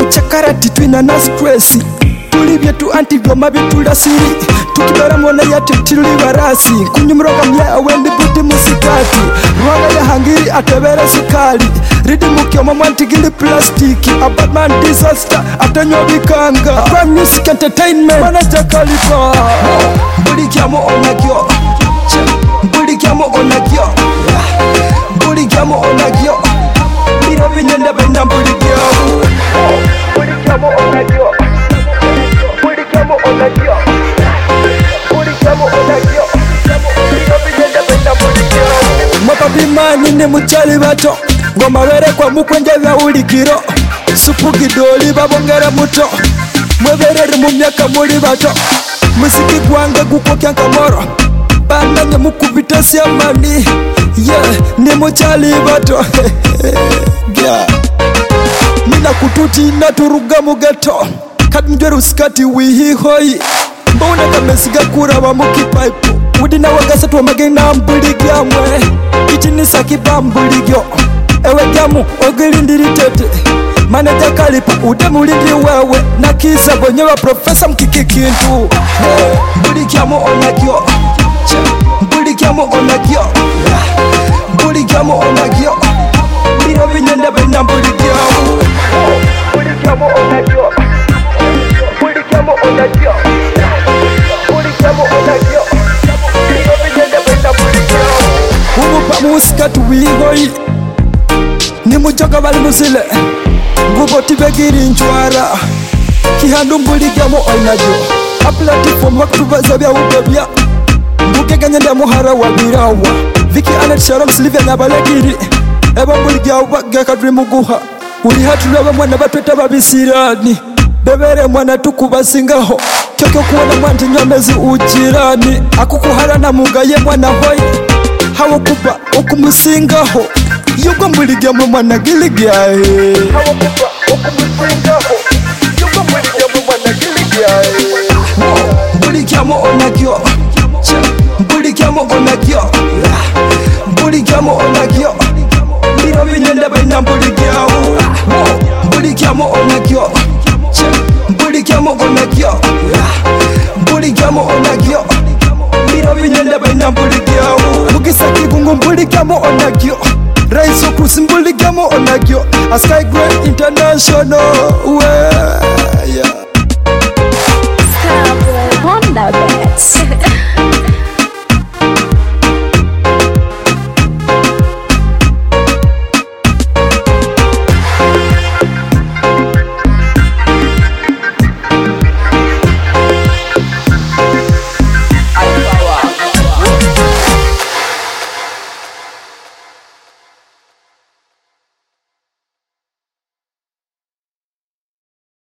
chakarati twina na stress tuli byetu anti byoma bitula siri tukibera mona yate tili barasi kunyumroga mya wendi buti musikati rwanga ya hangiri atebere sukali ridi mukioma mwantigili plastiki a bad man disaster atanyo bikanga kwa music entertainment manager kalifa mbuli kiamo onagyo mbuli kiamo onagyo mbuli kiamo onagyo biro binyenda benda mbuli kiamo mbuli kiamo onagyo mbuli kiamo onagyo mbuli kiamo onagyo biro binyenda benda mbuli kiamo mapapi mani ne muchali bato ngoma bere kwa mukwenje bya ulikiro supu gidoli babongera muto mweberere mu myaka muri bato musiki gwange gukokya nkamoro bananye mukubita siamani yeah ni muchali bato yeah nina kututi naturuga mugeto kadmjero uskati wihihoi mbona kamesiga kuraba mukipipe udina wagasatu wamagena mbuligyamwe ichinisa kibambuligyo ewe jamu ogilindiri tete manager kalipa ude mulindi wewe na kisa bonyewa professor mkikikintu mbuli kiamo onagyo mbuli kiamo onagyo mbuli kiamo onagyo biro binyenda benda mbuli kiamo mbuli kiamo onagyo mbuli kiamo onagyo mbuli kiamo onagyo biro binyenda benda mbuli kiamo umupa muskatu wihoi ni mujoga bali muzile ngubo tibegiri njwara kihandu mbuligamo oinajo a platform wakutubaza bya ubebya mbukeganya nda muhara wa birawa viki anet sharam slivya nabalegiri eba mbuligyawo bagakadri muguha uri hatulaba mwana batweta babisirani bebere mwana tukubasingaho kyokyo kuona mwanti nyomezi ujirani akukuharana mugaye mwana hoyi hawokuba okumusingaho yugo mbuligamo mwana giligyae hawokuba okumusingaho yugo mbuligamo mwana giligyae mbuligamo onagyo mbuligamo onagyo mbuligamo onagyo biro binyenda benda mbuligyawo mbuligamo onagyo mbuligamo onagyo mbuligamo onagyo biro binyenda benda mbuligyawo mugisaki gungu mbuligamo onagyo Raiso kusimbuligamo onagyo a Sky Great International yeah. Stop, Honda,